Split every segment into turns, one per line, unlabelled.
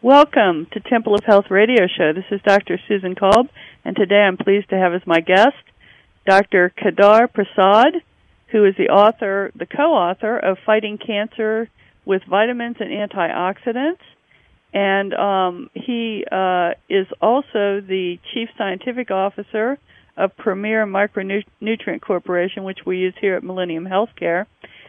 Welcome to Temple of Health Radio Show. This is Dr. Susan Kolb, and today I'm pleased to have as my guest Dr. Kedar Prasad, who is the co-author of Fighting Cancer with Vitamins and Antioxidants, and he is also the Chief Scientific Officer of Premier Micronutrient Corporation, which we use here at Millennium Healthcare.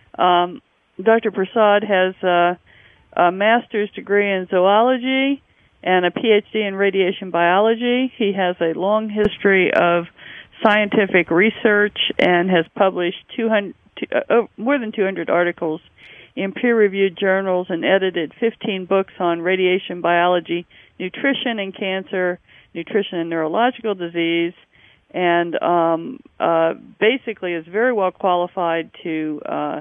Dr. Prasad has a master's degree in zoology and a PhD in radiation biology. He has a long history of scientific research and has published more than 200 articles in peer-reviewed journals and edited 15 books on radiation biology, nutrition and cancer, nutrition and neurological disease, and basically is very well qualified to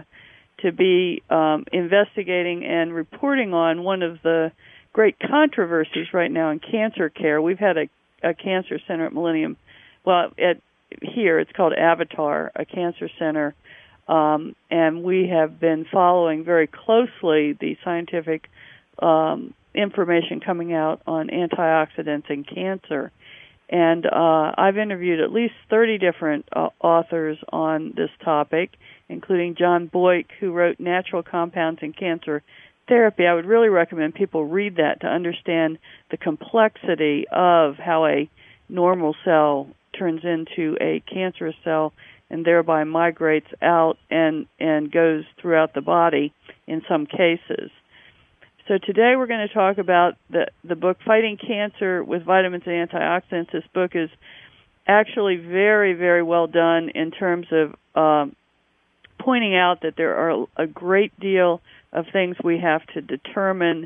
be investigating and reporting on one of the great controversies right now in cancer care. We've had a cancer center at Millennium. Well, here it's called Avatar, a cancer center, and we have been following very closely the scientific information coming out on antioxidants and cancer. And I've interviewed at least 30 different authors on this topic, including John Boyk, who wrote Natural Compounds in Cancer Therapy. I would really recommend people read that to understand the complexity of how a normal cell turns into a cancerous cell and thereby migrates out and goes throughout the body in some cases. So today we're going to talk about the book Fighting Cancer with Vitamins and Antioxidants. This book is actually very, very well done in terms of pointing out that there are a great deal of things we have to determine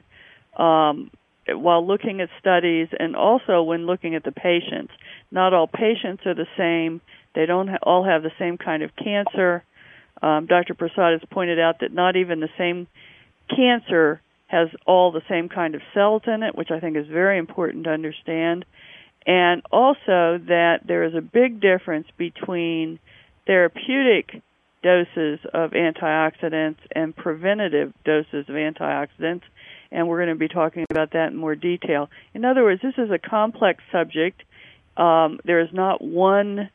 while looking at studies and also when looking at the patients. Not all patients are the same. They don't all have the same kind of cancer. Dr. Prasad has pointed out that not even the same cancer has all the same kind of cells in it, which I think is very important to understand. And also that there is a big difference between therapeutic doses of antioxidants and preventative doses of antioxidants, and we're going to be talking about that in more detail. In other words, this is a complex subject. There is not one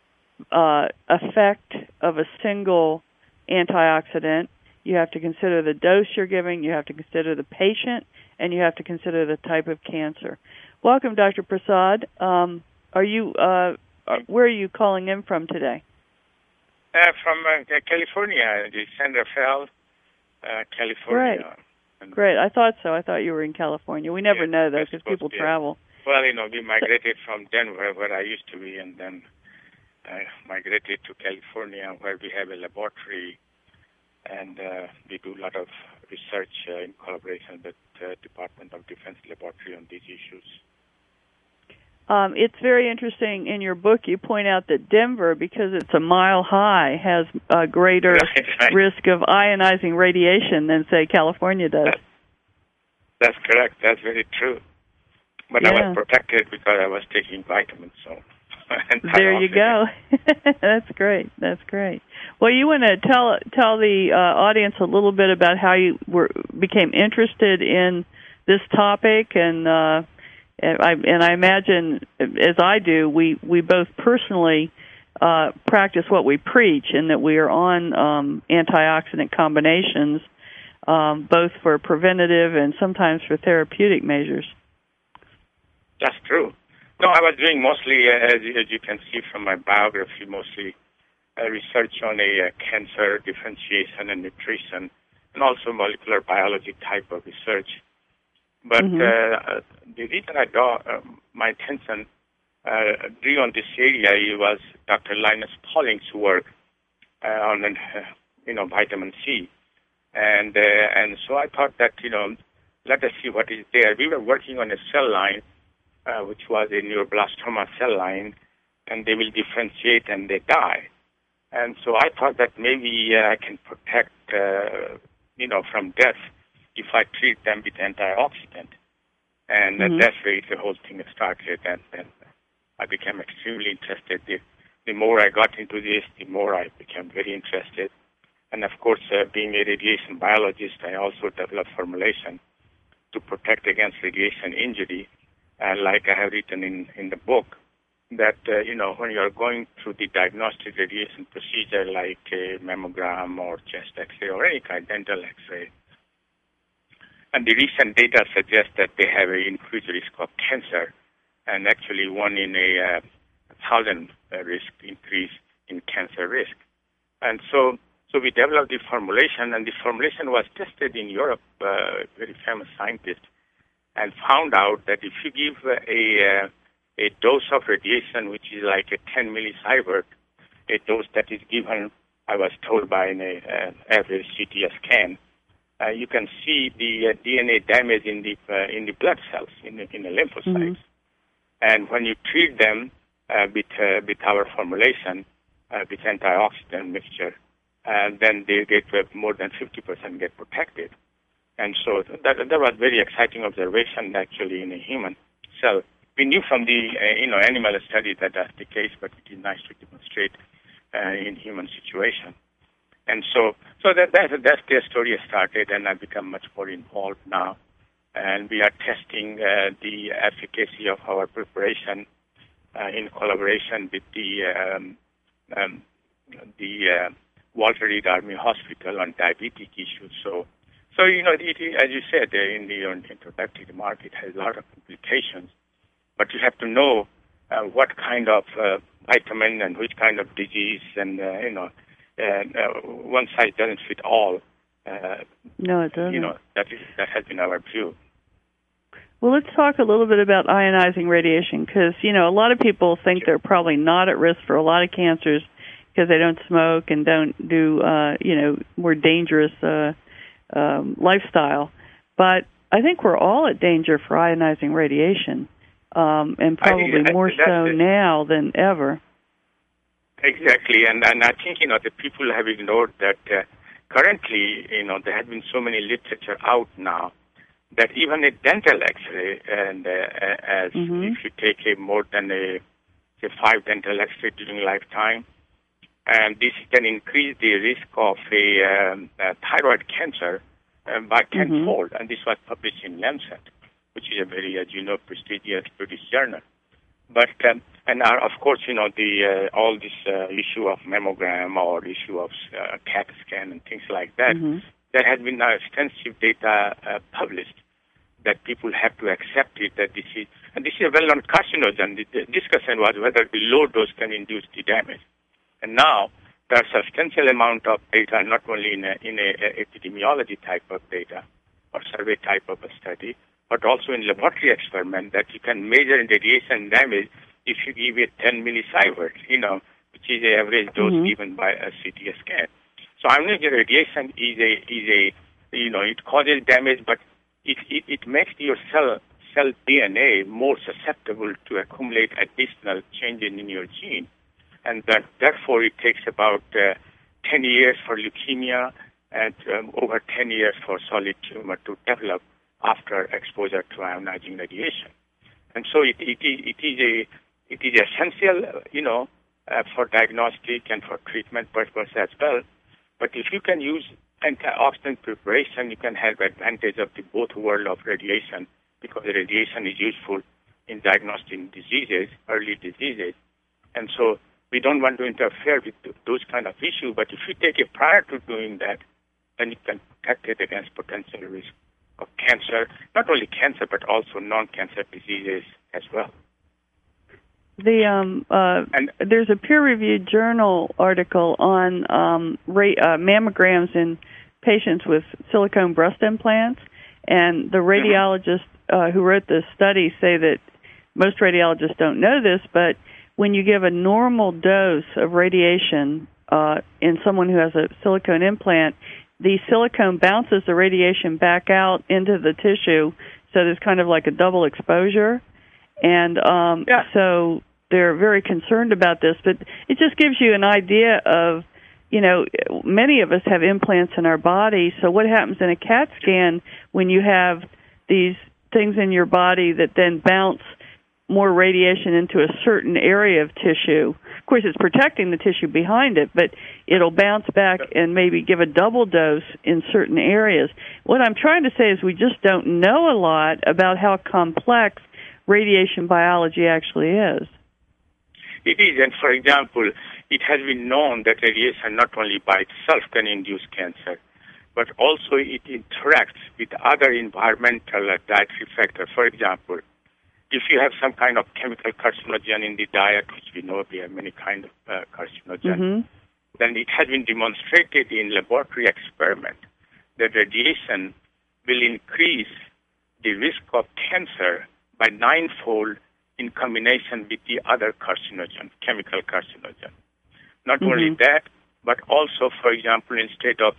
effect of a single antioxidant. You have to consider the dose you're giving, you have to consider the patient, and you have to consider the type of cancer. Welcome, Dr. Prasad. Where are you calling in from today?
From California, the San Rafael, California.
Great. I thought so. I thought you were in California. We never know, though, because people travel.
Well, we migrated from Denver, where I used to be, and then migrated to California, where we have a laboratory, and we do a lot of research in collaboration with the Department of Defense Laboratory on these issues.
It's very interesting in your book. You point out that Denver, because it's a mile high, has a greater risk of ionizing radiation than, say, California does.
That's correct. That's very true. But yeah. I was protected because I was taking vitamins. So
there you go. That's great. That's great. Well, you want to tell the audience a little bit about how you became interested in this topic, and I imagine, as I do, we both personally practice what we preach, in that we are on antioxidant combinations, both for preventative and sometimes for therapeutic measures.
That's true. No, I was doing mostly, as you can see from my biography, mostly research on cancer differentiation and nutrition, and also molecular biology type of research. But the reason I draw my attention drew on this area was Dr. Linus Pauling's work on vitamin C, and so I thought that let us see what is there. We were working on a cell line, which was a neuroblastoma cell line, and they will differentiate and they die. And so I thought that maybe I can protect from death if I treat them with antioxidant. And that's where the whole thing started. And I became extremely interested. The more I got into this, the more I became very interested. And of course, being a radiation biologist, I also developed formulation to protect against radiation injury, like I have written in the book, that, when you're going through the diagnostic radiation procedure like a mammogram or chest X-ray or any kind, dental X-ray, and the recent data suggests that they have an increased risk of cancer, and actually 1 in a 1,000 risk increase in cancer risk. And so we developed the formulation, and the formulation was tested in Europe, very famous scientist, and found out that if you give a dose of radiation, which is like a 10 millisievert, a dose that is given, I was told, by an average CT scan, you can see the DNA damage in the blood cells, in the lymphocytes. Mm-hmm. And when you treat them with our formulation, with antioxidant mixture, then they get more than 50% get protected. And so that was very exciting observation, actually, in a human cell. We knew from the animal study that that's the case, but it is nice to demonstrate in human situation. And so that's the story started, and I've become much more involved now. And we are testing the efficacy of our preparation in collaboration with the Walter Reed Army Hospital on diabetic issues. So as you said in the introductory remark, it has a lot of implications. But you have to know what kind of vitamin and which kind of disease, and one size doesn't fit all.
No, it doesn't.
That has been our view.
Well, let's talk a little bit about ionizing radiation, because a lot of people think they're probably not at risk for a lot of cancers because they don't smoke and don't do more dangerous lifestyle. But I think we're all at danger for ionizing radiation. And probably more so now than ever.
Exactly, and I think the people have ignored that. Currently, there has been so many literature out now that even a dental X-ray, and if you take more than 5 dental X-ray during lifetime, and this can increase the risk of a thyroid cancer by tenfold. And this was published in Lancet, which is a very, prestigious British journal. But of course, all this issue of mammogram or issue of CAT scan and things like that, there has been now extensive data published that people have to accept it, that this is a well-known carcinogen. The discussion was whether the low dose can induce the damage. And now there's a substantial amount of data, not only in a epidemiology type of data or survey type of a study, but also in laboratory experiment, that you can measure radiation damage if you give it 10 millisievert, which is the average dose given by a CT scan. So ionizing radiation it causes damage, but it makes your cell DNA more susceptible to accumulate additional changes in your gene, and therefore it takes about 10 years for leukemia and over 10 years for solid tumor to develop after exposure to ionizing radiation. And so it is essential, for diagnostic and for treatment purpose as well. But if you can use antioxidant preparation, you can have advantage of the both world of radiation, because the radiation is useful in diagnosing diseases, early diseases. And so we don't want to interfere with those kind of issues. But if you take it prior to doing that, then you can protect it against potential risk of cancer, not only cancer, but also non-cancer diseases as well.
There's a peer-reviewed journal article on mammograms in patients with silicone breast implants, and the radiologists who wrote this study say that most radiologists don't know this, but when you give a normal dose of radiation in someone who has a silicone implant, the silicone bounces the radiation back out into the tissue, so there's kind of like a double exposure. And so they're very concerned about this. But it just gives you an idea of, many of us have implants in our body, so what happens in a CAT scan when you have these things in your body that then bounce more radiation into a certain area of tissue. Of course, it's protecting the tissue behind it, but it'll bounce back and maybe give a double dose in certain areas. What I'm trying to say is we just don't know a lot about how complex radiation biology actually is.
It is, and for example, it has been known that radiation not only by itself can induce cancer, but also it interacts with other environmental dietary factors. For example, if you have some kind of chemical carcinogen in the diet, which we know we have many kinds of carcinogen, then it has been demonstrated in laboratory experiment that radiation will increase the risk of cancer by 9-fold in combination with the other carcinogen, chemical carcinogen. Not only that, but also, for example, instead of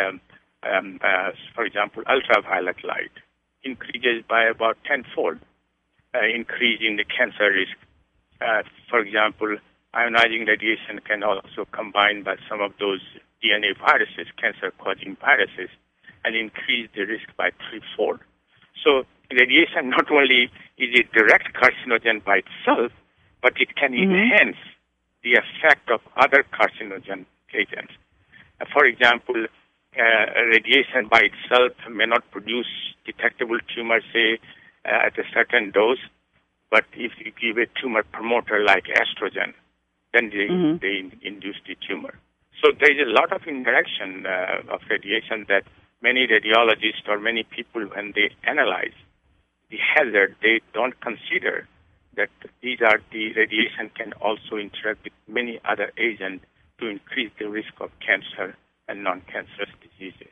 for example, ultraviolet light increases by about 10-fold, increase in the cancer risk. For example, ionizing radiation can also combine by some of those DNA viruses, cancer-causing viruses, and increase the risk by 3-fold. So radiation not only is a direct carcinogen by itself, but it can enhance the effect of other carcinogen agents. For example, radiation by itself may not produce detectable tumors, say, at a certain dose, but if you give a tumor promoter like estrogen, then they induce the tumor. So there is a lot of interaction of radiation that many radiologists or many people, when they analyze the hazard, they don't consider that these are the radiation can also interact with many other agents to increase the risk of cancer and non-cancerous diseases.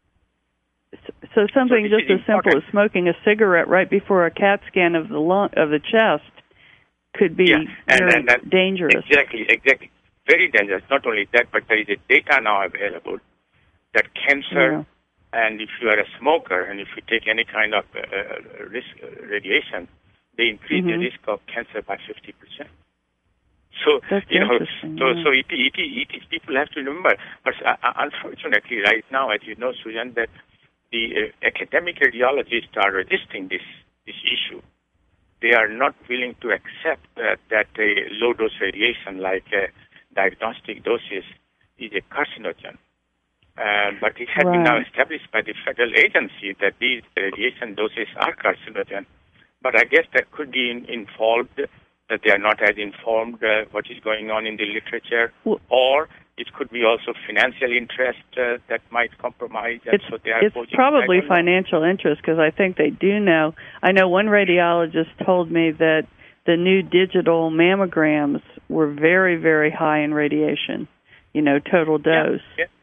So something just as simple as smoking a cigarette right before a CAT scan of the chest could be very dangerous.
Exactly. Very dangerous. Not only that, but there is a data now available that cancer, and if you are a smoker and if you take any kind of risk radiation, they increase the risk of cancer by 50%. So so people have to remember. But unfortunately, right now, as you know, Susan, that the academic radiologists are resisting this issue. They are not willing to accept that a low dose radiation, like diagnostic doses, is a carcinogen. But it has been now established by the federal agency that these radiation doses are carcinogen. But I guess that could be involved, that they are not as informed what is going on in the literature, or it could be also financial interest that might compromise. And so they are
it's probably financial interest, because I think they do know. I know one radiologist told me that the new digital mammograms were very, very high in radiation, total dose.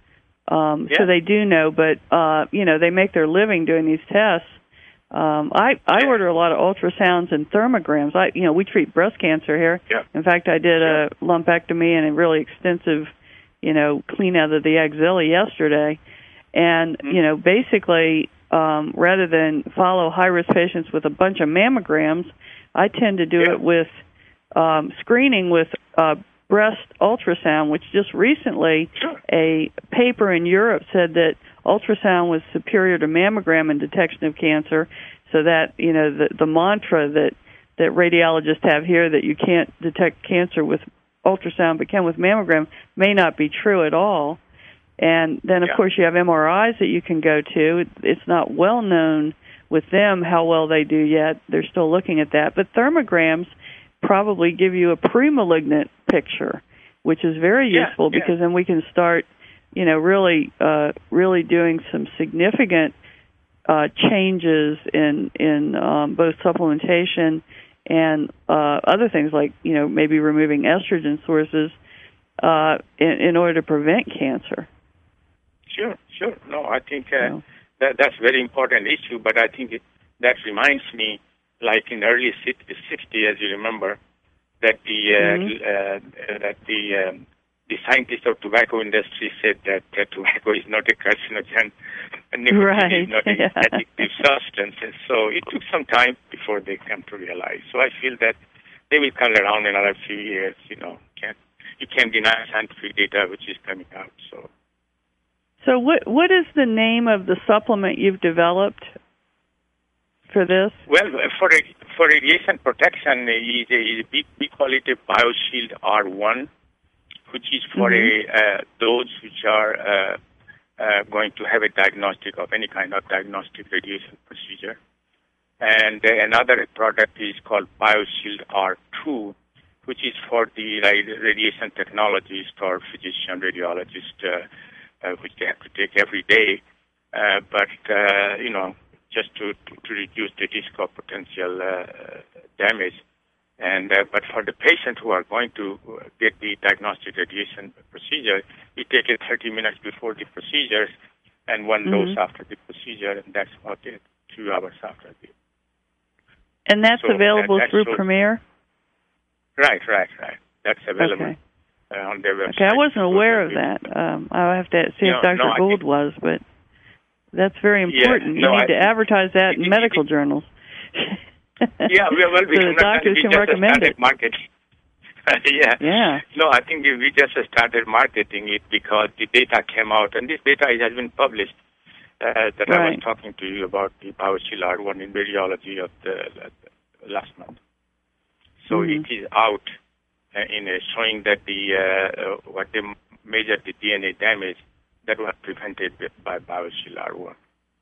So they do know, but, they make their living doing these tests. I order a lot of ultrasounds and thermograms. We treat breast cancer here. In fact, I did a lumpectomy and a really extensive, clean out of the axilla yesterday. And, basically, rather than follow high-risk patients with a bunch of mammograms, I tend to do it with screening with breast ultrasound, which just recently a paper in Europe said that ultrasound was superior to mammogram in detection of cancer, so that the mantra that radiologists have here, that you can't detect cancer with ultrasound but can with mammogram, may not be true at all. And then of course you have MRIs that you can go to. It's not well known with them how well they do yet. They're still looking at that. But thermograms probably give you a pre-malignant picture, which is very useful, because then we can start really doing some significant changes in both supplementation and other things, like maybe removing estrogen sources in order to prevent cancer.
Sure. No, I think that's a very important issue. But I think that reminds me, like in early 60s, as you remember, that the scientists of tobacco industry said that tobacco is not a carcinogen, and nicotine is not an addictive substance. And so it took some time before they came to realize. So I feel that they will come around in another few years. You can't deny scientific data which is coming out. So
what is the name of the supplement you've developed for this?
Well, for radiation protection, we call it a BioShield R1, which is for those which are going to have a diagnostic of any kind of diagnostic radiation procedure. And another product is called BioShield R2, which is for the radiation technologist or physician radiologist, which they have to take every day. But just to reduce the risk of potential damage. And but for the patient who are going to get the diagnostic radiation procedure, we take it 30 minutes before the procedure and one dose after the procedure, and that's about it, 2 hours after the.
And that's available through Premier?
Right. That's available on their website.
Okay, I wasn't aware of that. I'll have to see if Dr. Gould was, but that's very important. You need to advertise that in medical journals.
Yeah, well, we
so the doctors can recommend it.
Marketing. Yeah. No, I think we just started marketing it because the data came out, and this data has been published. That I was talking to you about the BioShield R1 in radiology of the last month. So it is out in showing that what they measured the DNA damage that was prevented by BioShield R1.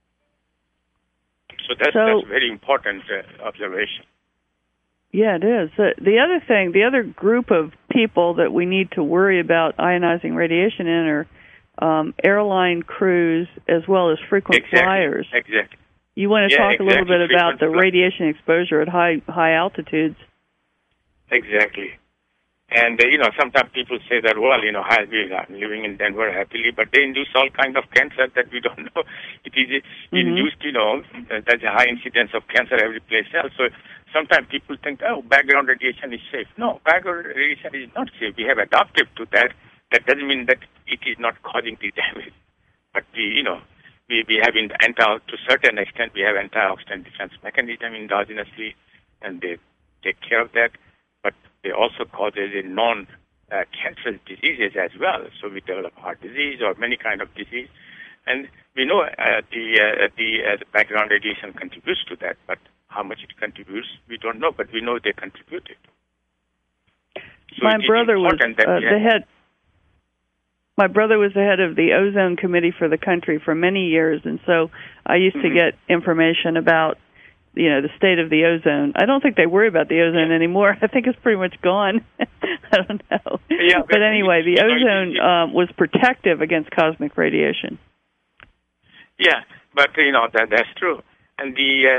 So that's very important observation.
Yeah, it is. The other thing, the other group of people that we need to worry about ionizing radiation in are airline crews as well as frequent flyers.
Exactly.
You want to talk a little bit about the radiation exposure at high altitudes? Exactly.
And, sometimes people say that, well, I'm living in Denver happily, but they induce all kinds of cancer that we don't know. It is induced, there's a high incidence of cancer every place else. So sometimes people think, background radiation is safe. No, background radiation is not safe. We have adapted to that. That doesn't mean that it is not causing the damage. But, we have to a certain extent, we have antioxidant defense mechanism endogenously, and they take care of that. But they also cause a non-cancerous diseases as well. So we develop heart disease or many kind of disease. And we know the background radiation contributes to that, but how much it contributes, we don't know, but we know they contribute it. So
My brother was the head. My brother was the head of the ozone committee for the country for many years, and so I used to get information about, the state of the ozone. I don't think they worry about the ozone anymore. I think it's pretty much gone. I don't know.
Yeah,
but anyway, the ozone was protective against cosmic radiation.
Yeah, but that's true. And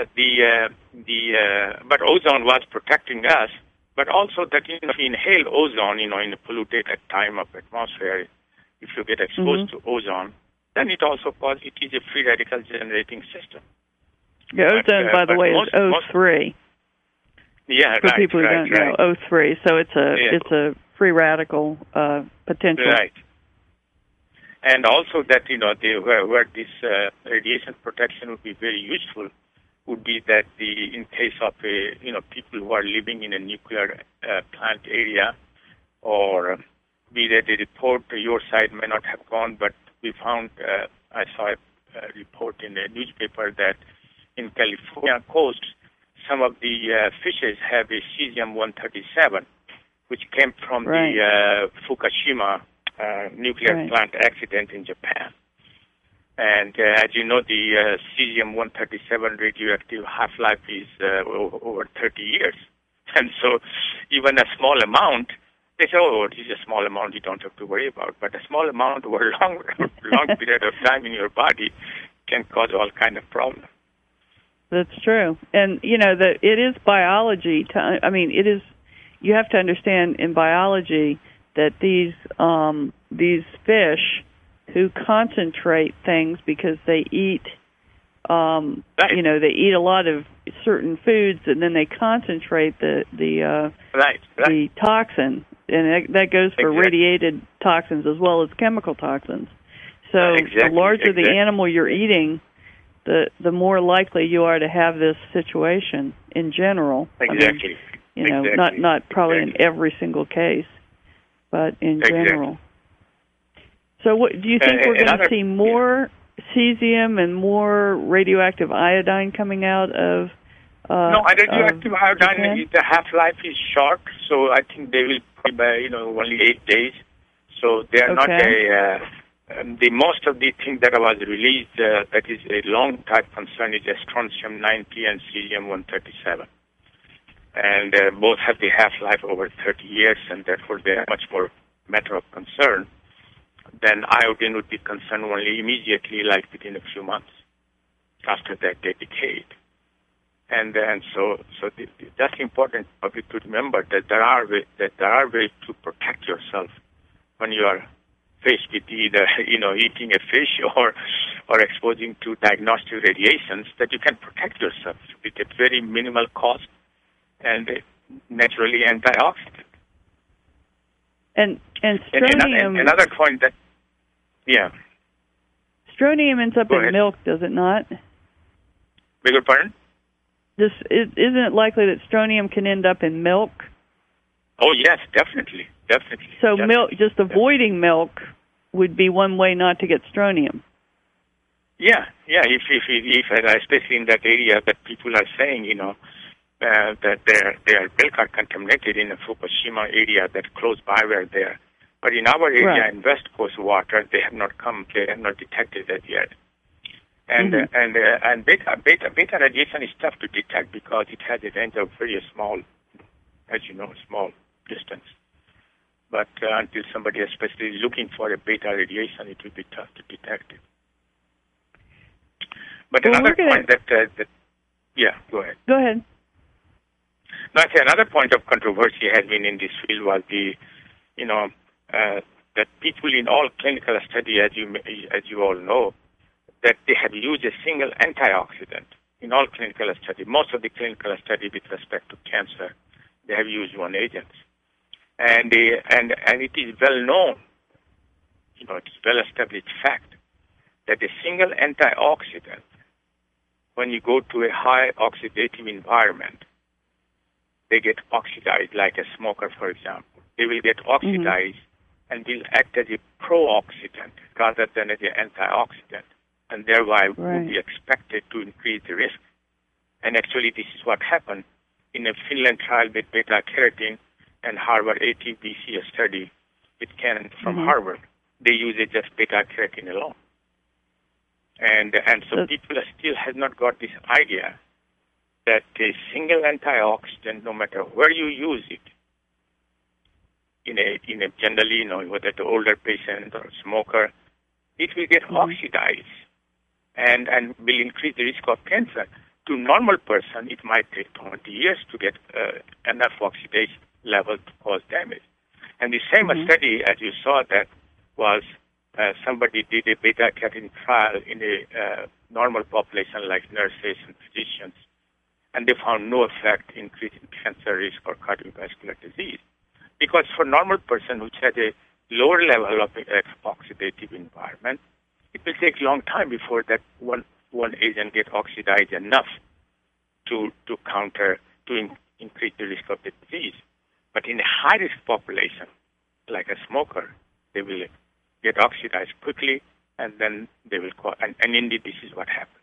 but ozone was protecting us. But also that if you inhale ozone, in a polluted time of atmosphere, if you get exposed to ozone, then it also causes it is a free radical generating system.
The ozone, by the way, is O3.
Yeah,
for people who don't know, O3. So it's a free radical potential.
Right. And also that where this radiation protection would be very useful would be that in case of people who are living in a nuclear plant area, or be that the report your side may not have gone, but we found I saw a report in a newspaper that in California coast, some of the fishes have a cesium-137, which came from the Fukushima nuclear plant accident in Japan. And as you know, the cesium-137 radioactive half-life is over 30 years. And so even a small amount, they say, this is a small amount you don't have to worry about. But a small amount over a long period of time in your body can cause all kind of problems.
That's true. And, it is biology. It is. You have to understand in biology that these fish who concentrate things because they eat, they eat a lot of certain foods, and then they concentrate the toxin, and that goes for radiated toxins as well as chemical toxins. So the larger the animal you're eating, the more likely you are to have this situation in general.
Exactly.
Not probably in every single case, but in general. So what do you think we're going to see more cesium and more radioactive iodine coming out of
No, radioactive iodine, the half-life is short, so I think they will be, only 8 days. So they are not the most of the things that was released that is a long type concern is strontium-90 and cesium-137. And both have the half-life over 30 years, and therefore they are much more matter of concern. Then iodine would be concerned only immediately, like within a few months. After that, they decayed. And so that's important public to remember that there are ways to protect yourself when you are faced with either eating a fish or exposing to diagnostic radiations, that you can protect yourself with a very minimal cost and naturally antioxidant.
And strontium.
Another point that
strontium ends up in milk, does it not?
Beg your pardon?
Isn't it likely that strontium can end up in milk?
Oh yes, definitely.
So milk, just avoiding milk, would be one way not to get strontium.
Yeah. If especially in that area that people are saying, that their milk are contaminated in the Fukushima area that's close by where they are. But in our area, in West Coast water, they have not detected that yet. And and beta radiation is tough to detect because it has a range of very small, as you know, small distance. But until somebody especially is looking for a beta radiation, it will be tough to detect it. But another point go ahead.
Go ahead.
No, I say another point of controversy has been in this field was that people in all clinical study, as you all know, that they have used a single antioxidant in all clinical study. Most of the clinical study with respect to cancer, they have used one agent. And it is well known, it's well established fact that a single antioxidant, when you go to a high oxidative environment, they get oxidized, like a smoker, for example. They will get oxidized and will act as a pro-oxidant rather than as an antioxidant, and thereby would be expected to increase the risk. And actually, this is what happened in a Finland trial with beta-carotene and Harvard ATBC study with Ken from Harvard. They use it just beta-carotene alone. And so people still have not got this idea that a single antioxidant, no matter where you use it, in a generally, whether the older patient or smoker, it will get oxidized and will increase the risk of cancer. To normal person, it might take 20 years to get enough oxidation level to cause damage. And the same study, as you saw, that was somebody did a beta-carotene trial in a normal population like nurses and physicians, and they found no effect in increasing cancer risk or cardiovascular disease. Because for normal person which has a lower level of oxidative environment, it will take a long time before that one agent gets oxidized enough to increase the risk of the disease. But in a high-risk population, like a smoker, they will get oxidized quickly, and then they will cause. And indeed, this is what happens.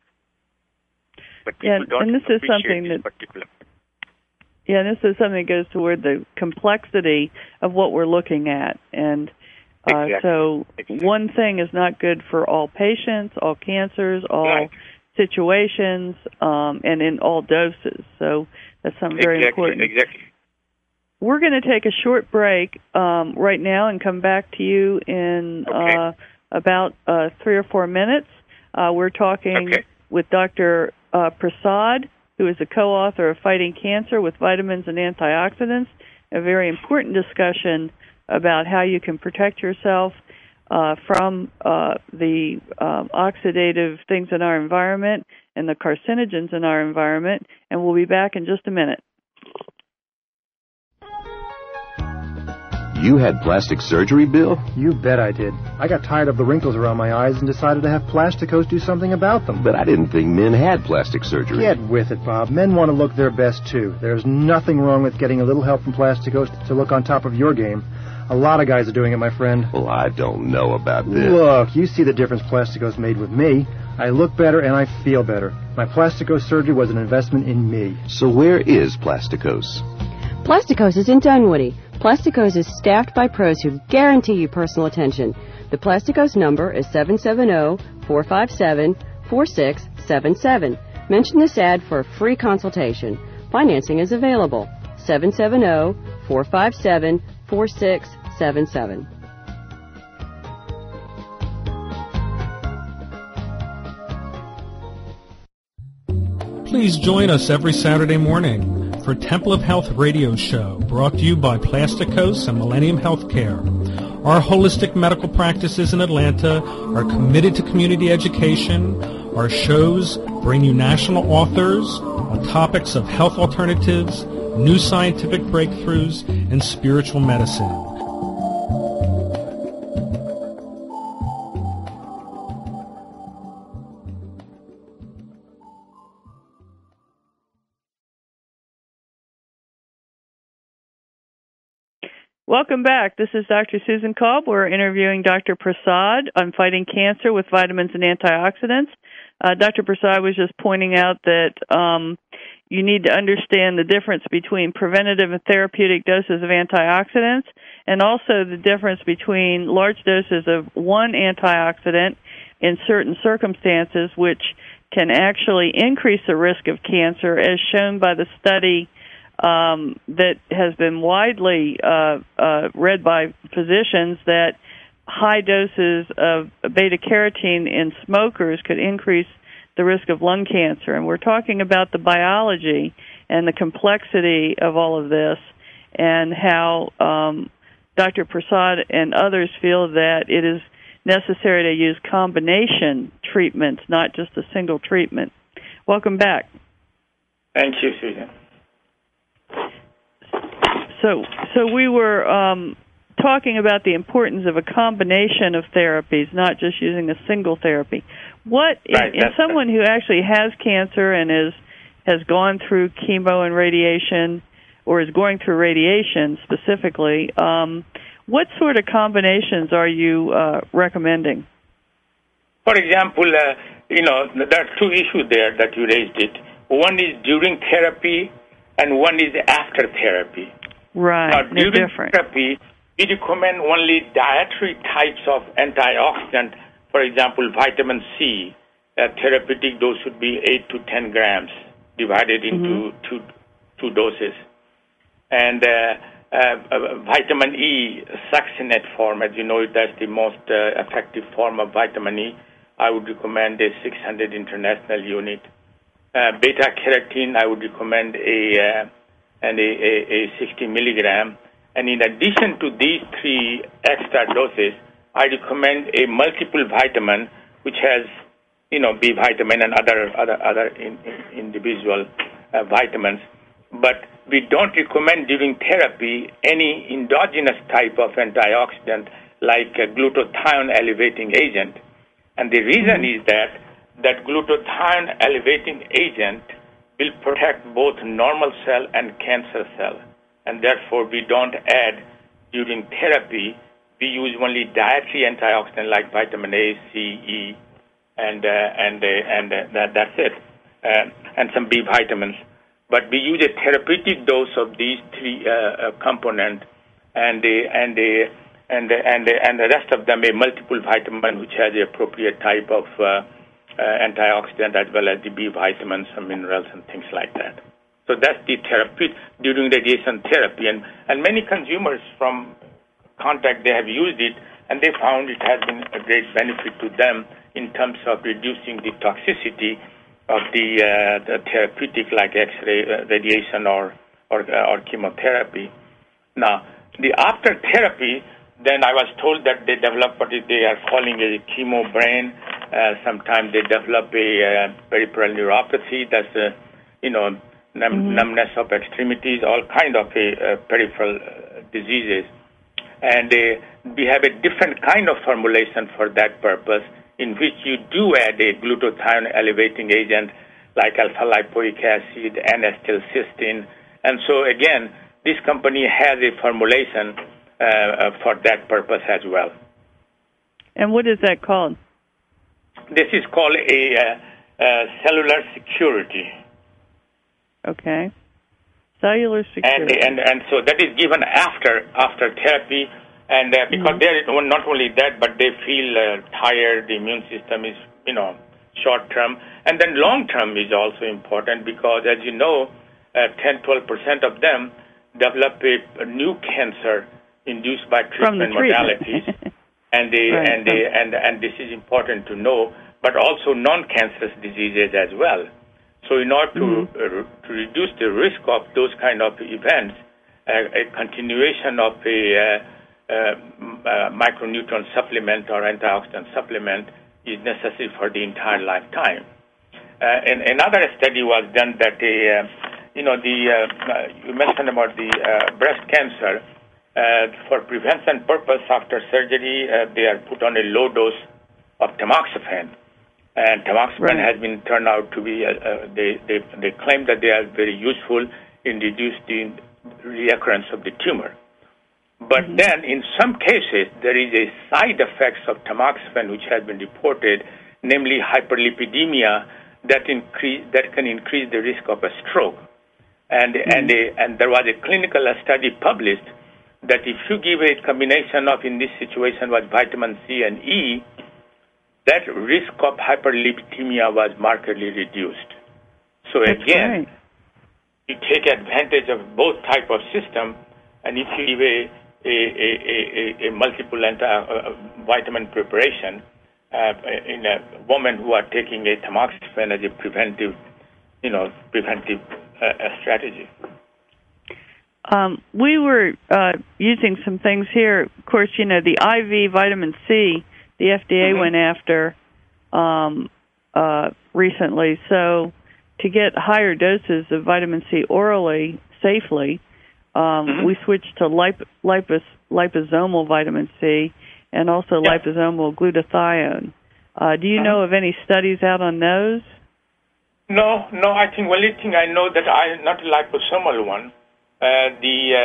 But people don't appreciate this particular.
Yeah, this is something that goes toward the complexity of what we're looking at. And so one thing is not good for all patients, all cancers, all situations, and in all doses. So that's something very important.
Exactly.
We're going to take a short break right now and come back to you in about 3 or 4 minutes. We're talking with Dr. Prasad, who is a co-author of Fighting Cancer with Vitamins and Antioxidants, a very important discussion about how you can protect yourself from the oxidative things in our environment and the carcinogens in our environment. And we'll be back in just a minute.
You had plastic surgery, Bill?
You bet I did. I got tired of the wrinkles around my eyes and decided to have Plasticos do something about them.
But I didn't think men had plastic surgery.
Get with it, Bob. Men want to look their best, too. There's nothing wrong with getting a little help from Plasticos to look on top of your game. A lot of guys are doing it, my friend.
Well, I don't know about this.
Look, you see the difference Plasticos made with me. I look better and I feel better. My Plasticos surgery was an investment in me.
So where is Plasticos?
Plasticos is in Dunwoody. Plasticos is staffed by pros who guarantee you personal attention. The Plasticos number is 770-457-4677. Mention this ad for a free consultation. Financing is available. 770-457-4677.
Please join us every Saturday morning for Temple of Health radio show, brought to you by Plasticos and Millennium Healthcare. Our holistic medical practices in Atlanta are committed to community education. Our shows bring you national authors on topics of health alternatives, new scientific breakthroughs, and spiritual medicine.
Welcome back. This is Dr. Susan Kolb. We're interviewing Dr. Prasad on fighting cancer with vitamins and antioxidants. Dr. Prasad was just pointing out that you need to understand the difference between preventative and therapeutic doses of antioxidants, and also the difference between large doses of one antioxidant in certain circumstances, which can actually increase the risk of cancer, as shown by the study that has been widely read by physicians, that high doses of beta-carotene in smokers could increase the risk of lung cancer. And we're talking about the biology and the complexity of all of this, and how Dr. Prasad and others feel that it is necessary to use combination treatments, not just a single treatment. Welcome back.
Thank you, Susan.
So we were talking about the importance of a combination of therapies, not just using a single therapy. What in someone who actually has cancer and has gone through chemo and radiation, or is going through radiation specifically, what sort of combinations are you recommending?
For example, there are two issues there that you raised it. One is during therapy, and one is after therapy.
Right.
Now, during therapy, we recommend only dietary types of antioxidant. For example, vitamin C, therapeutic dose should be 8 to 10 grams, divided into two doses. And vitamin E, succinate form, as you know, that's the most effective form of vitamin E. I would recommend a 600 international unit. Beta-carotene, I would recommend a 60 milligram. And in addition to these three extra doses, I recommend a multiple vitamin, which has, B vitamin and other individual vitamins. But we don't recommend during therapy any endogenous type of antioxidant like a glutathione elevating agent. And the reason is that glutathione elevating agent will protect both normal cell and cancer cell. And therefore, we don't add during therapy. We use only dietary antioxidant like vitamin A, C, E, and that's it, and some B vitamins. But we use a therapeutic dose of these three components, and the rest of them a multiple vitamin which has the appropriate type of antioxidant, as well as the B vitamins, some minerals, and things like that. So that's the therapy during radiation therapy. And many consumers from contact, they have used it, and they found it has been a great benefit to them in terms of reducing the toxicity of the therapeutic like X-ray, radiation, or chemotherapy. Now, the after therapy, then I was told that they develop what they are calling a chemo brain. Sometimes they develop a peripheral neuropathy. That's numbness of extremities, all kind of peripheral diseases. And we have a different kind of formulation for that purpose, in which you do add a glutathione elevating agent like alpha-lipoic acid, N-acetylcysteine. And so, again, this company has a formulation for that purpose as well.
And what is that called?
This is called a cellular security.
Okay. Cellular security.
And so that is given after therapy, and because they're not only that, but they feel tired. The immune system is short term, and then long term is also important because, as you know, 10-12% of them develop a new cancer induced by treatment modalities, and this is important to know. But also non-cancerous diseases as well. So in order to reduce the risk of those kind of events, a continuation of a micronutrient supplement or antioxidant supplement is necessary for the entire lifetime. And another study was done that you mentioned about the breast cancer. For prevention purpose after surgery, they are put on a low dose of tamoxifen. And tamoxifen has been turned out to be, they claim that they are very useful in reducing the reoccurrence of the tumor. But then in some cases, there is a side effects of tamoxifen which has been reported, namely hyperlipidemia that can increase the risk of a stroke. And there was a clinical study published that if you give a combination of, in this situation, was vitamin C and E, that risk of hyperlipidemia was markedly reduced. So again, you take advantage of both type of system, and if you give a multiple vitamin preparation in a woman who are taking a tamoxifen as a preventive strategy.
We were using some things here. Of course, the IV vitamin C. The FDA went after recently. So to get higher doses of vitamin C orally safely, we switched to liposomal vitamin C and also liposomal glutathione. Do you know of any studies out on those?
No. I think only thing I know that not a liposomal one. That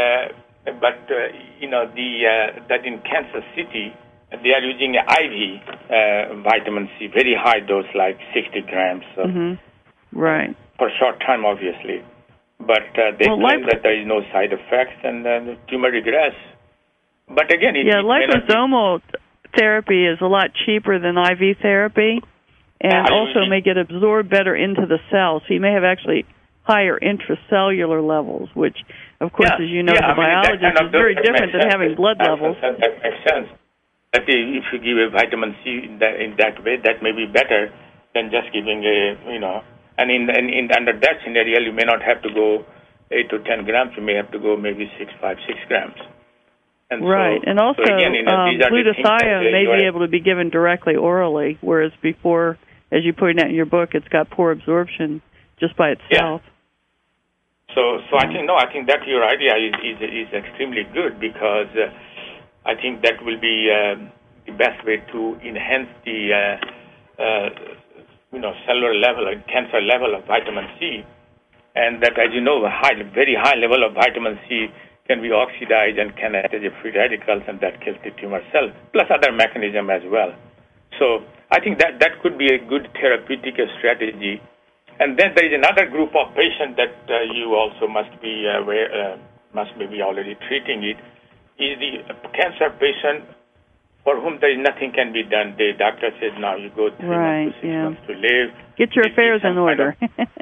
in Kansas City, they are using IV vitamin C, very high dose, like 60 grams. For a short time, obviously. But they claim that there is no side effects and the tumor regress. But again,
liposomal therapy is a lot cheaper than IV therapy, and also may get absorbed better into the cell. So you may have actually higher intracellular levels, which, of course, as you know, the biologist is very different than having blood levels.
That makes sense. But if you give a vitamin C in that way, that may be better than just giving and under that scenario, you may not have to go 8 to 10 grams. You may have to go maybe 6 grams. And
and also glutathione may be able to be given directly orally, whereas before, as you pointed out in your book, it's got poor absorption just by itself.
So I think that your idea is extremely good because I think that will be the best way to enhance the cellular level or cancer level of vitamin C, and that, as you know, a very high level of vitamin C can be oxidized and can act as a free radicals, and that kills the tumor cell, plus other mechanism as well. So I think that could be a good therapeutic strategy. And then there is another group of patients that you also must be aware, must be already treating it, is the cancer patient for whom there is nothing can be done. The doctor says, now you go 3 months to 6 months to live.
Get your affairs in order.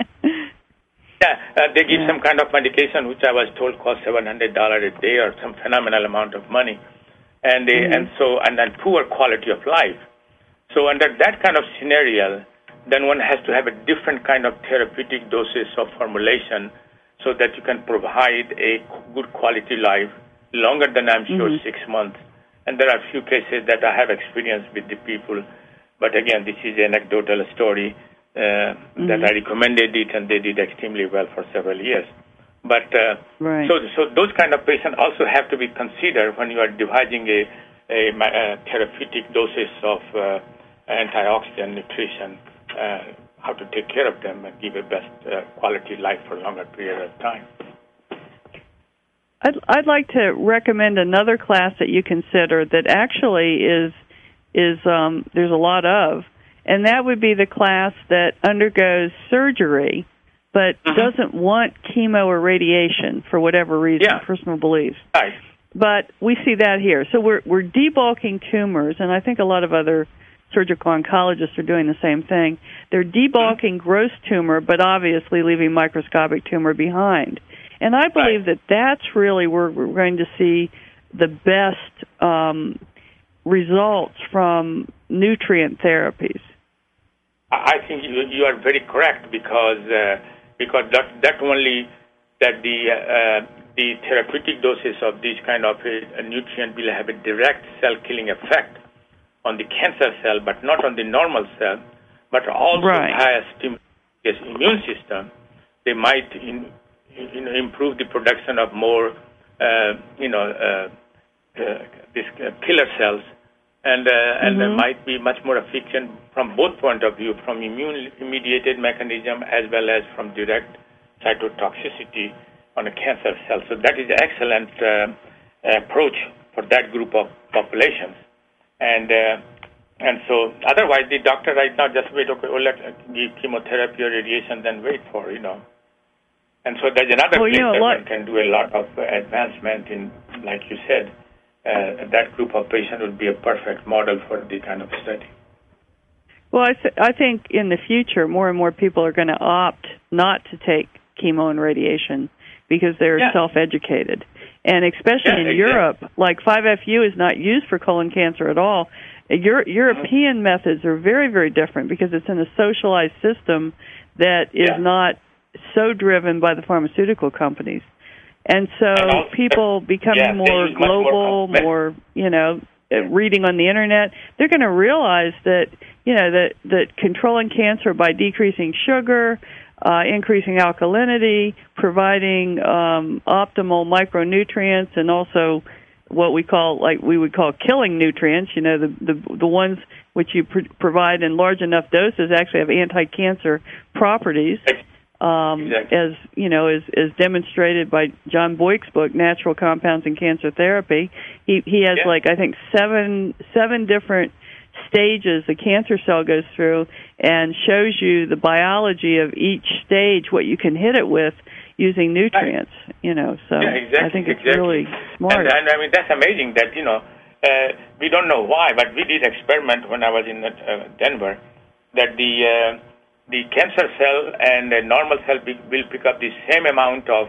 They give some kind of medication, which I was told costs $700 a day or some phenomenal amount of money, and then poor quality of life. So under that kind of scenario, then one has to have a different kind of therapeutic doses of formulation so that you can provide a good quality life longer than, I'm sure, 6 months. And there are a few cases that I have experienced with the people. But again, this is an anecdotal story that I recommended it, and they did extremely well for several years. But so those kind of patients also have to be considered when you are devising a therapeutic doses of antioxidant nutrition, how to take care of them and give a best quality life for a longer period of time.
I'd like to recommend another class that you consider that actually is there's a lot of, And that would be the class that undergoes surgery but doesn't want chemo or radiation for whatever reason, personal beliefs.
Right.
But we see that here. So we're debulking tumors, and I think a lot of other surgical oncologists are doing the same thing. They're debulking gross tumor, but obviously leaving microscopic tumor behind. And I believe that that's really where we're going to see the best results from nutrient therapies.
I think you are very correct because that only that the therapeutic doses of this kind of a nutrient will have a direct cell-killing effect on the cancer cell, but not on the normal cell, but also via stimulate the immune system. They might improve the production of more, these killer cells, and they might be much more efficient from both point of view, from immune-mediated mechanism as well as from direct cytotoxicity on a cancer cell. So that is an excellent approach for that group of populations. And so otherwise the doctor right now just wait, okay, let's give chemotherapy or radiation, then wait for, And so there's another place that one can do a lot of advancement in, like you said, that group of patients would be a perfect model for the kind of study.
Well, I think in the future more and more people are going to opt not to take chemo and radiation because they're self-educated. And especially in Europe, like 5-FU is not used for colon cancer at all. European methods are very, very different because it's in a socialized system that is not so driven by the pharmaceutical companies. And so people becoming more global, more, reading on the Internet, they're going to realize that, that controlling cancer by decreasing sugar, increasing alkalinity, providing optimal micronutrients, and also what we would call killing nutrients. The ones which you provide in large enough doses actually have anti-cancer properties, as is demonstrated by John Boyk's book, Natural Compounds in Cancer Therapy. He has I think seven different stages the cancer cell goes through and shows you the biology of each stage, what you can hit it with using nutrients, so I think it's really smart.
And I mean, that's amazing that, we don't know why, but we did experiment when I was in Denver, that the cancer cell and the normal cell will pick up the same amount of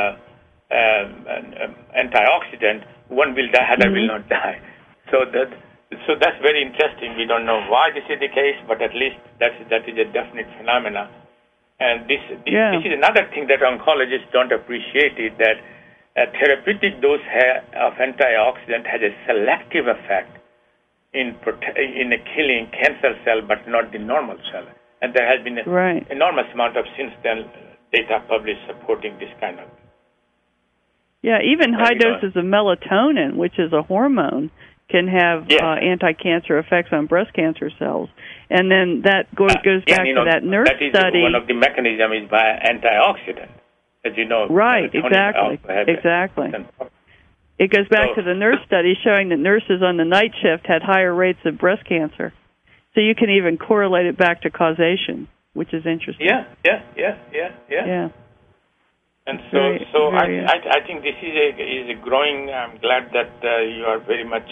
antioxidant. One will die, other will not die. So that's very interesting. We don't know why this is the case, but at least that is a definite phenomenon. And this is another thing that oncologists don't appreciate, is that a therapeutic dose of antioxidant has a selective effect in killing cancer cell, but not the normal cell. And there has been an enormous amount of since then data published supporting this kind of.
Yeah, even high doses of melatonin, which is a hormone, can have anti-cancer effects on breast cancer cells. And then that goes back to that nurse study.
One of the mechanisms is by antioxidant, as you know.
Right, exactly. It goes back to the nurse study showing that nurses on the night shift had higher rates of breast cancer. So you can even correlate it back to causation, which is interesting.
Yeah. And so I think this is a growing. I'm glad that you are very much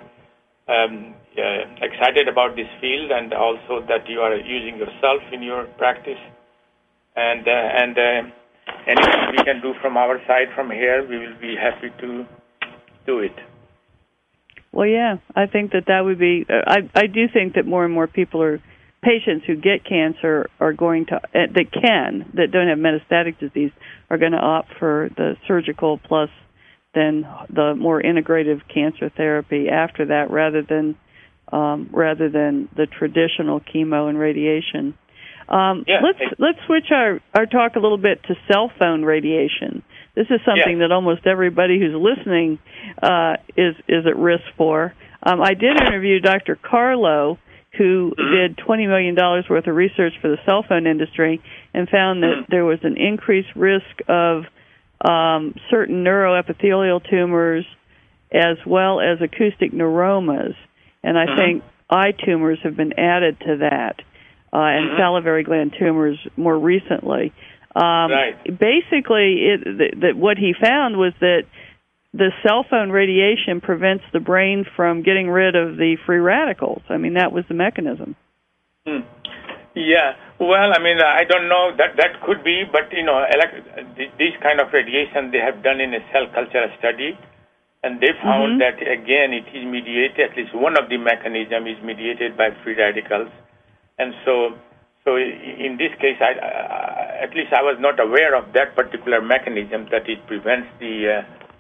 excited about this field, and also that you are using yourself in your practice. And anything we can do from our side from here, we will be happy to do it.
Well, yeah, I think that would be. I do think that more and more patients who get cancer are going to that don't have metastatic disease are going to opt for the surgical plus then the more integrative cancer therapy after that, rather than the traditional chemo and radiation. Let's switch our talk a little bit to cell phone radiation. This is something that almost everybody who's listening is at risk for. I did interview Dr. Carlo, who did $20 million worth of research for the cell phone industry and found that there was an increased risk of certain neuroepithelial tumors as well as acoustic neuromas. And I think eye tumors have been added to that, and salivary gland tumors more recently.
Right.
Basically, what he found was that the cell phone radiation prevents the brain from getting rid of the free radicals. I mean, that was the mechanism.
Yeah. Well, I mean, I don't know. That could be, but, this kind of radiation they have done in a cell culture study, and they found that, again, it is mediated, at least one of the mechanisms is mediated by free radicals. And so in this case, at least I was not aware of that particular mechanism, that it prevents the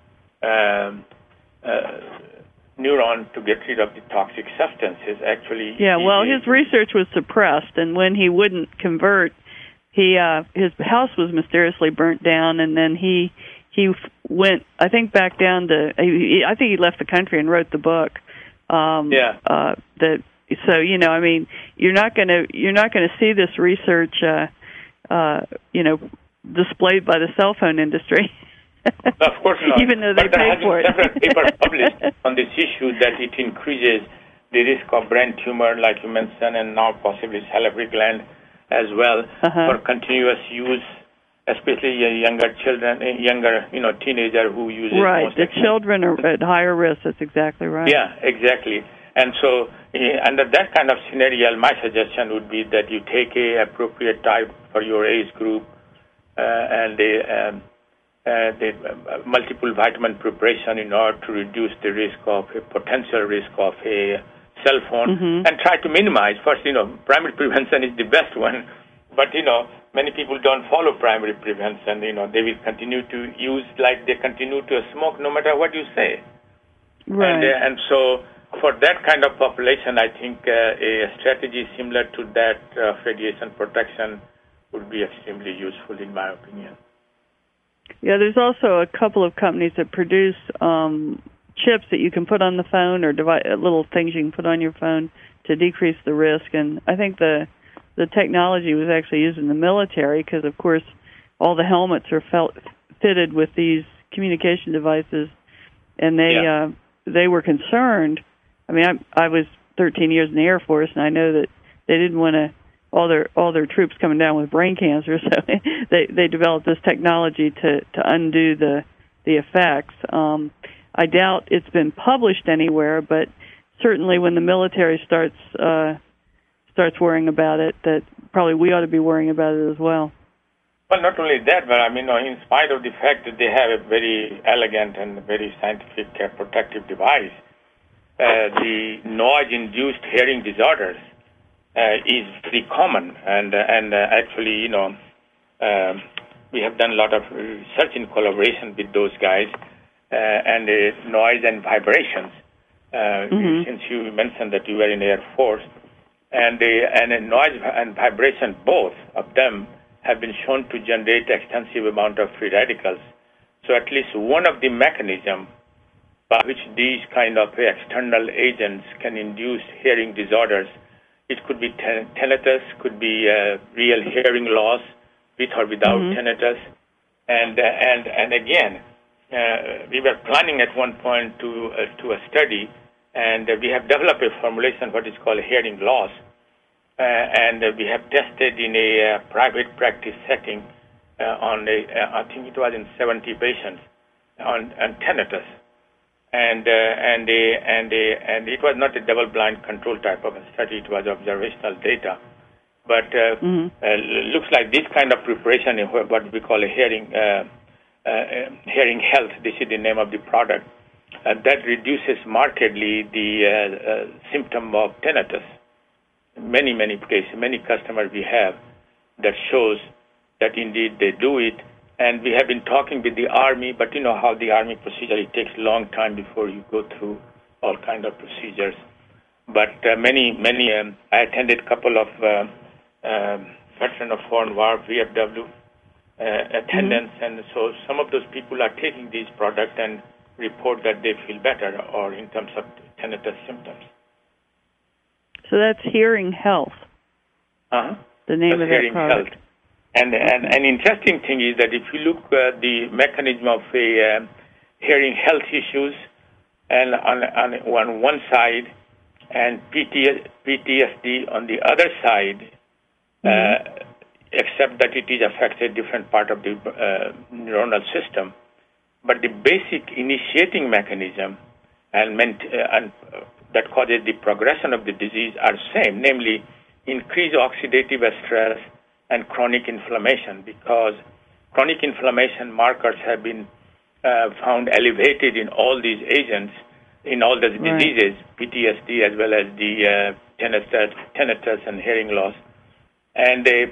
neuron to get rid of the toxic substances. Actually,
yeah. Well, his research was suppressed, and when he wouldn't convert, his house was mysteriously burnt down, and then he went, I think, back down to. I think he left the country and wrote the book. So I mean, you're not going to see this research, displayed by the cell phone industry.
Of course not.
Even though they pay for it.
Several papers published on this issue that it increases the risk of brain tumor, like you mentioned, and now possibly salivary gland as well for continuous use, especially younger children, teenager who uses.
Right, the children are at higher risk. That's exactly right.
Yeah, exactly. And so, under that kind of scenario, my suggestion would be that you take a appropriate type for your age group, and the multiple vitamin preparation in order to reduce the risk of a potential risk of a cell phone, and try to minimize. First, primary prevention is the best one, but many people don't follow primary prevention. They will continue to use like they continue to smoke, no matter what you say.
Right.
And so, for that kind of population, I think a strategy similar to that of radiation protection would be extremely useful, in my opinion.
Yeah, there's also a couple of companies that produce chips that you can put on the phone, or little things you can put on your phone to decrease the risk. And I think the technology was actually used in the military because, of course, all the helmets are fitted with these communication devices, and they were concerned. I mean, I was 13 years in the Air Force, and I know that they didn't want all their troops coming down with brain cancer, so they developed this technology to undo the effects. I doubt it's been published anywhere, but certainly when the military starts worrying about it, that probably we ought to be worrying about it as well.
Well, not only that, but I mean, in spite of the fact that they have a very elegant and very scientific protective device, the noise-induced hearing disorders is very common, and actually, we have done a lot of research in collaboration with those guys, and noise and vibrations. Since you mentioned that you were in the Air Force, and noise and vibration, both of them have been shown to generate extensive amount of free radicals. So at least one of the mechanisms by which these kind of external agents can induce hearing disorders, it could be tinnitus, could be real hearing loss, with or without tinnitus, and again, we were planning at one point to a study, and we have developed a formulation what is called hearing loss, and we have tested in a private practice setting on I think it was in 70 patients on tinnitus. And it was not a double-blind control type of a study. It was observational data. But looks like this kind of preparation in what we call a hearing health, this is the name of the product, that reduces markedly the symptom of tinnitus. Many cases, many customers we have that shows that indeed they do it. And we have been talking with the Army, but you know how the Army procedure, it takes a long time before you go through all kind of procedures. But many, I attended a couple of veteran of foreign war, VFW attendants, and so some of those people are taking these products and report that they feel better or in terms of tinnitus symptoms.
So that's Hearing Health. The name of that product.
Health. And an interesting thing is that if you look at the mechanism of hearing health issues, and on one side and PTSD on the other side, except that it is affected different part of the neuronal system. But the basic initiating mechanism and that causes the progression of the disease are same, namely increased oxidative stress and chronic inflammation, because chronic inflammation markers have been found elevated in all these agents, in all the diseases, PTSD as well as the tinnitus and hearing loss, and it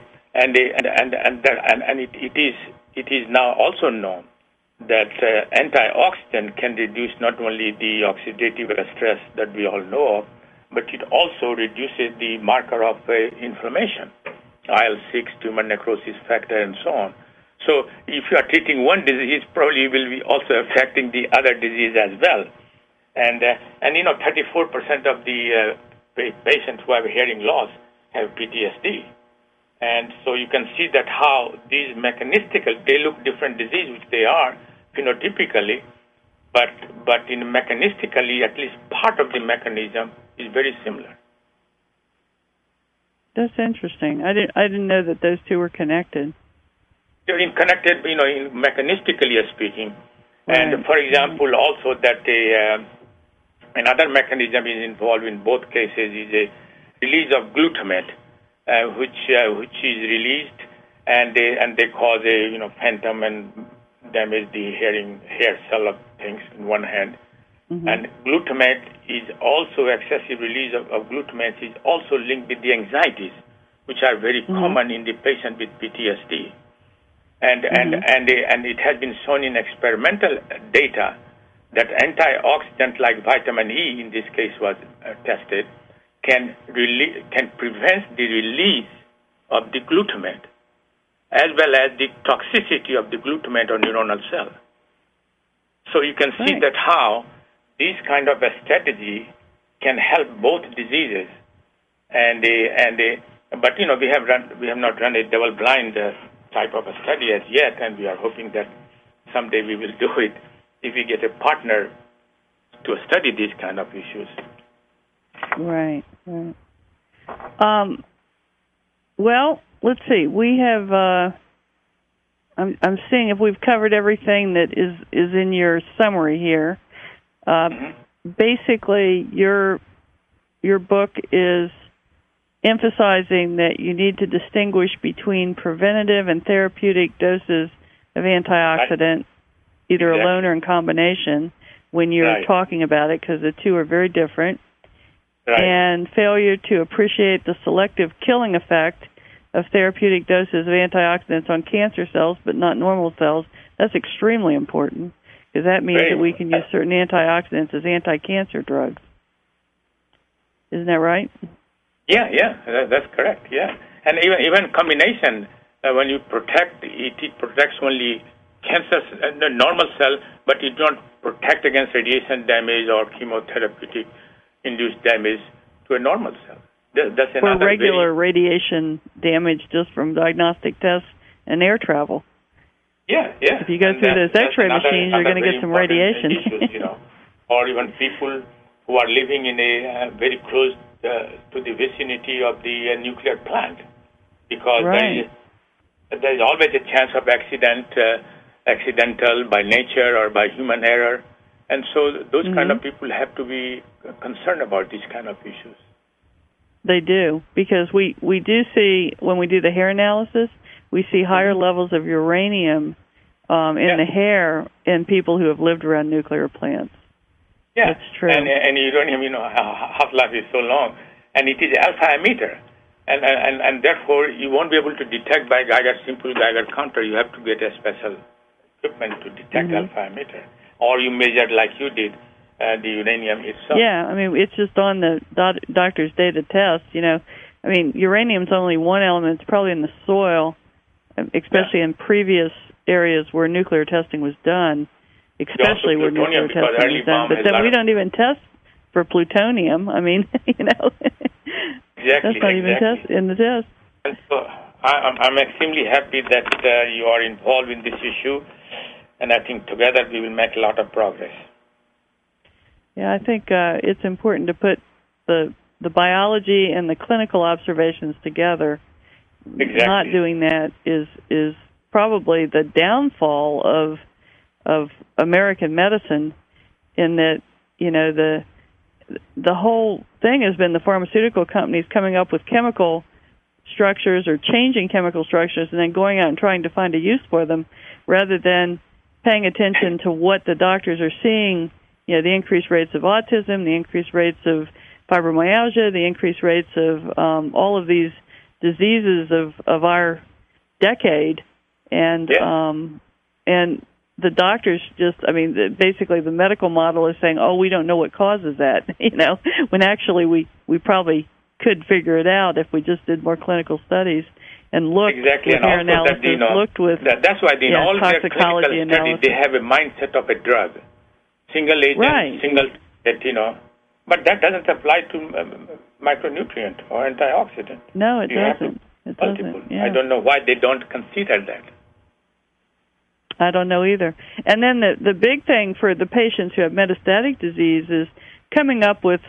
is now also known that antioxidant can reduce not only the oxidative stress that we all know of, but it also reduces the marker of inflammation, IL-6, tumor necrosis factor, and so on. So if you are treating one disease, probably will be also affecting the other disease as well. And 34% of the patients who have hearing loss have PTSD. And so you can see that how these mechanistical, they look different disease, which they are phenotypically, but in mechanistically, at least part of the mechanism is very similar.
That's interesting. I didn't know that those two were connected.
They're connected, in mechanistically speaking. Right. And for example, also that another mechanism is involved in both cases is a release of glutamate, which is released, and they cause a phantom and damage the hair cell of things in one hand. Mm-hmm. And glutamate is also, excessive release of glutamate is also linked with the anxieties, which are very common in the patient with PTSD. And it has been shown in experimental data that antioxidant like vitamin E, in this case was tested, can prevent the release of the glutamate, as well as the toxicity of the glutamate on neuronal cell. So you can see that how this kind of a strategy can help both diseases. But we have not run a double-blind type of a study as yet, and we are hoping that someday we will do it if we get a partner to study these kind of issues.
Right. Well, let's see. We have. I'm seeing if we've covered everything that is in your summary here. Basically, your book is emphasizing that you need to distinguish between preventative and therapeutic doses of antioxidant, either alone or in combination, when you're talking about it, because the two are very different. And failure to appreciate the selective killing effect of therapeutic doses of antioxidants on cancer cells, but not normal cells. That's extremely important, because that means that we can use certain antioxidants as anti-cancer drugs. Isn't that right?
Yeah, that's correct, yeah. And even combination, when you protect, it protects only cancer, the normal cell, but it don't protect against radiation damage or chemotherapeutic-induced damage to a normal cell. That's another
for regular radiation damage just from diagnostic tests and air travel.
Yeah.
If you go through those X-ray machines, you're going to get some radiation.
Issues, or even people who are living in a very close to the vicinity of the nuclear plant, because there is always a chance of accidental by nature or by human error, and so those kind of people have to be concerned about these kind of issues.
They do, because we do see, when we do the hair analysis, we see higher levels of uranium in the hair in people who have lived around nuclear plants.
Yeah,
that's true.
And uranium, half-life is so long, and it is alpha emitter, and therefore you won't be able to detect by simple Geiger counter. You have to get a special equipment to detect alpha emitter, or you measure like you did the uranium itself.
Yeah, I mean, it's just on the doctor's data test. I mean, uranium's only one element. It's probably in the soil, especially in previous areas where nuclear testing was done. Especially where nuclear testing is done. But then we don't even test for plutonium. I mean,
Exactly.
That's not even in the test.
And so I'm extremely happy that you are involved in this issue, and I think together we will make a lot of progress.
Yeah, I think it's important to put the biology and the clinical observations together.
Exactly.
Not doing that is probably the downfall of American medicine, in that, you know, the whole thing has been the pharmaceutical companies coming up with chemical structures or changing chemical structures and then going out and trying to find a use for them, rather than paying attention to what the doctors are seeing, you know, the increased rates of autism, the increased rates of fibromyalgia, the increased rates of all of these diseases of our decade. And and the doctors just, I mean, basically the medical model is saying, oh, we don't know what causes that, you know, when actually we probably could figure it out if we just did more clinical studies and looked
exactly.
with hair analysis, looked with
that's why all their clinical
analysis.
studies, they have a mindset of a drug, single agent,
right.
single, that, you know, but that doesn't apply to micronutrient or antioxidant.
No, it
you
doesn't. It
multiple.
doesn't. Yeah.
I don't know why they don't consider that.
I don't know either. And then the big thing for the patients who have metastatic disease is coming up with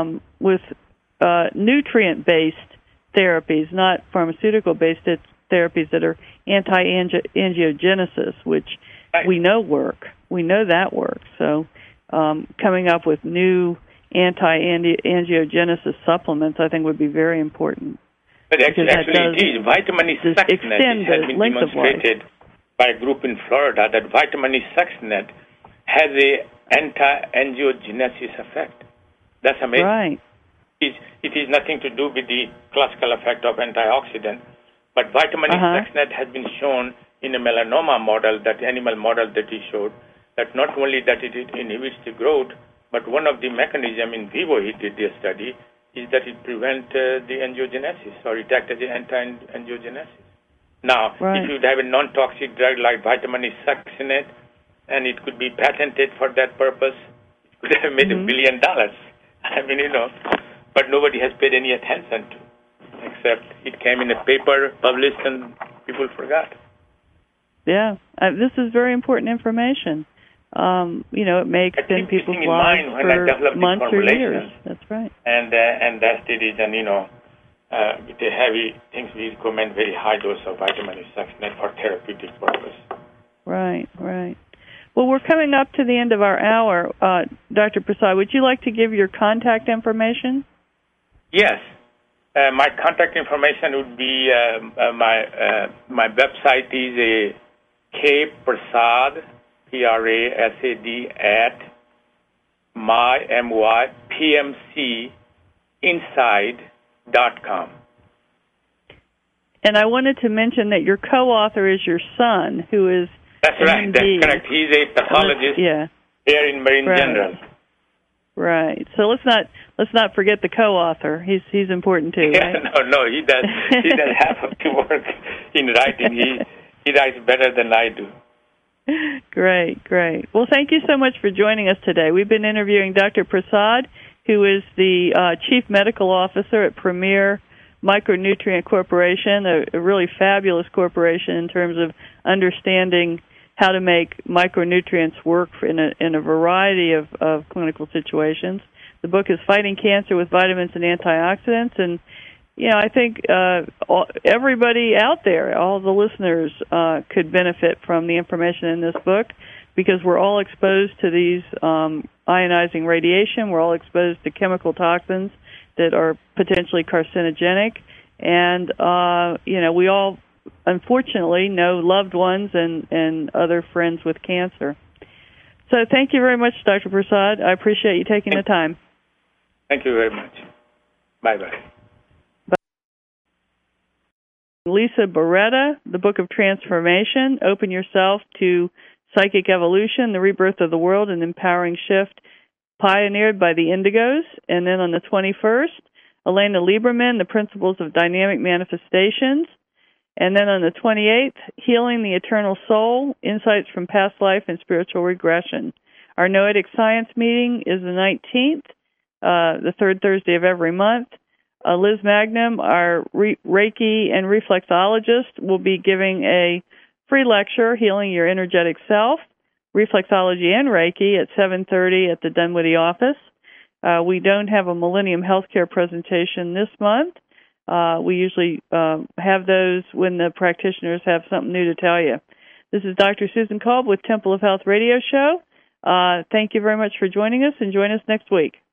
nutrient-based therapies, not pharmaceutical-based therapies that are anti-angiogenesis, which
right.
we know work. We know that works. So coming up with new anti-angiogenesis supplements, I think, would be very important.
But actually it is. Vitamin E succinate has been demonstrated by a group in Florida that vitamin E succinate has a anti-angiogenesis effect. That's amazing.
Right.
It is nothing to do with the classical effect of antioxidant, but vitamin E succinate has been shown in a melanoma model, that animal model that he showed, that not only that it inhibits the growth, but one of the mechanism in vivo he did the study is that it prevents the angiogenesis, or it acts as an anti-angiogenesis. Now, if you have a non-toxic drug like vitamin E succinate, and it could be patented for that purpose, it could have made $1 billion. I mean, you know, but nobody has paid any attention to, except it came in a paper, published, and people forgot.
Yeah, this is very important information. You know, it may extend people's lives for months or years. That's right.
And that's the reason, you know, with the heavy things, we recommend very high dose of vitamin E succinate for therapeutic purpose.
Right, right. Well, we're coming up to the end of our hour. Dr. Prasad, would you like to give your contact information?
Yes. My contact information would be, my website is kprasad, Prasad, at mypmcinside.com.
And I wanted to mention that your co-author is your son, who is
That's right.
MD.
That's correct. He's a pathologist here in Marine General.
Right. So let's not forget the co-author. He's important too.
Yeah,
right?
no. He does half of the work in writing. He writes better than I do.
Great. Well, thank you so much for joining us today. We've been interviewing Dr. Prasad, who is the Chief Medical Officer at Premier Micronutrient Corporation, a really fabulous corporation in terms of understanding how to make micronutrients work in a variety of clinical situations. The book is Fighting Cancer with Vitamins and Antioxidants, and you know, I think everybody out there, all the listeners, could benefit from the information in this book, because we're all exposed to these ionizing radiation. We're all exposed to chemical toxins that are potentially carcinogenic, and you know, we all unfortunately know loved ones and other friends with cancer. So thank you very much, Dr. Prasad. I appreciate you taking the time.
Thank you very much. Bye-bye.
Lisa Beretta, The Book of Transformation, Open Yourself to Psychic Evolution, The Rebirth of the World, an Empowering Shift, pioneered by the Indigos. And then on the 21st, Elena Lieberman, The Principles of Dynamic Manifestations. And then on the 28th, Healing the Eternal Soul, Insights from Past Life and Spiritual Regression. Our Noetic Science meeting is the 19th, the third Thursday of every month. Liz Magnum, our Reiki and reflexologist, will be giving a free lecture, Healing Your Energetic Self, Reflexology and Reiki, at 7:30 at the Dunwoody office. We don't have a Millennium Healthcare presentation this month. We usually have those when the practitioners have something new to tell you. This is Dr. Susan Kolb with Temple of Health Radio Show. Thank you very much for joining us, and join us next week.